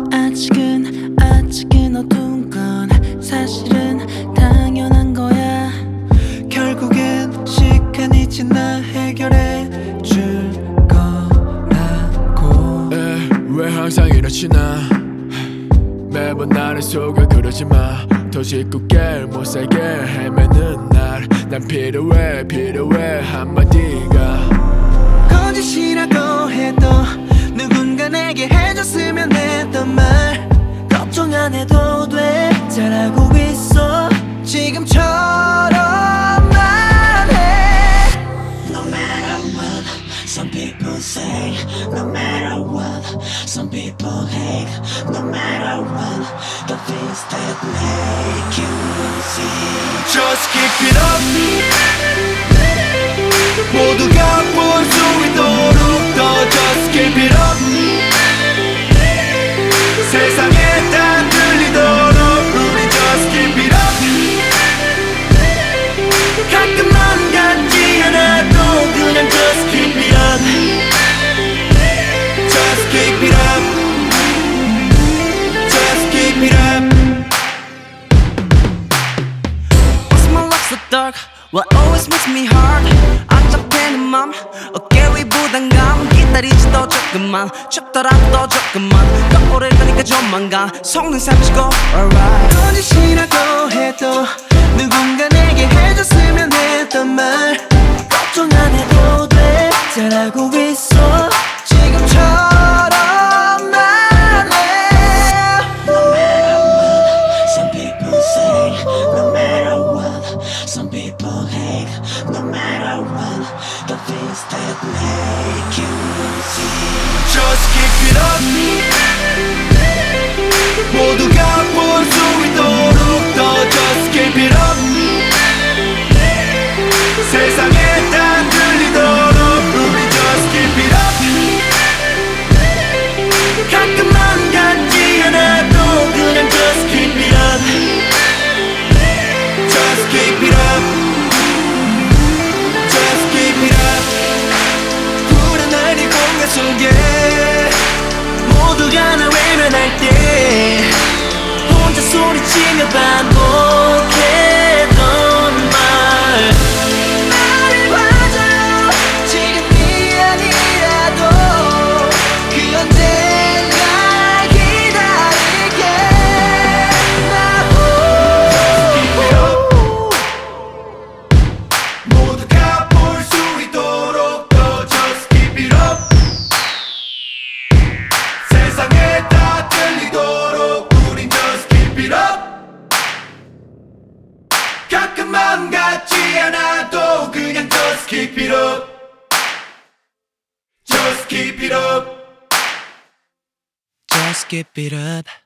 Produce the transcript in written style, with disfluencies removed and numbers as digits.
아직은 어두운 건 사실은 당연한 거야. 결국엔 시간이 지나 해결해 줄 거라고. 왜 항상 이렇지 나 매번 나를 속여 그러지 마. 더 짓궂게 못살게 헤매는 난 필요해 한마디가 거짓이라고 해도 누군가 내게 해줬으면 했던 말 걱정 안 해도 돼. 잘하고 있어 지금처럼만 해. No matter what some people say, no matter what some people hate, no matter what the things that make you see. Just keep it up. 모두가 볼 수 있도록 더 Just keep it up. 세상에 다 들리도록 우리 Just keep it up. 가끔만 같지 않아도 그냥 Just keep it up. Just keep it up. Just keep it up. What's my life so dark? What always makes me hard? 안 잡히는 맘 어깨 위 부담감 기다리지도 조금만 춥더라도 조금만 거울을 보니까 조만간 속는 삼키고 alright. 거짓이라고 해도 누군가 내게 해줬으면 했던 말 걱정 안 해도 돼. 잘하고 있어 지금처럼만 해. No matter what some people say, no matter what some people hate, no matter what the things that make you see. Just keep it up. 모두가 볼 수 있도록 더 Just keep it up. 세상에 다 들리도록 우리 Just keep it up. 가끔만 같지 않아도 그냥 Just keep it up. Just keep it up. Just keep it up. 불안한 이 공간 속에 모두가 나 외면할 때 혼자 소리치며 반복했던 말 나를 봐줘요 지금이 아니라도 그 언젠가 기다릴게. 모두가 볼 수 있도록 더 Just keep it up. 세상에 다 들리도록 우린 Just keep it up. 가끔만 같지 않아도 그냥 Just keep it up. Just keep it up. Just keep it up.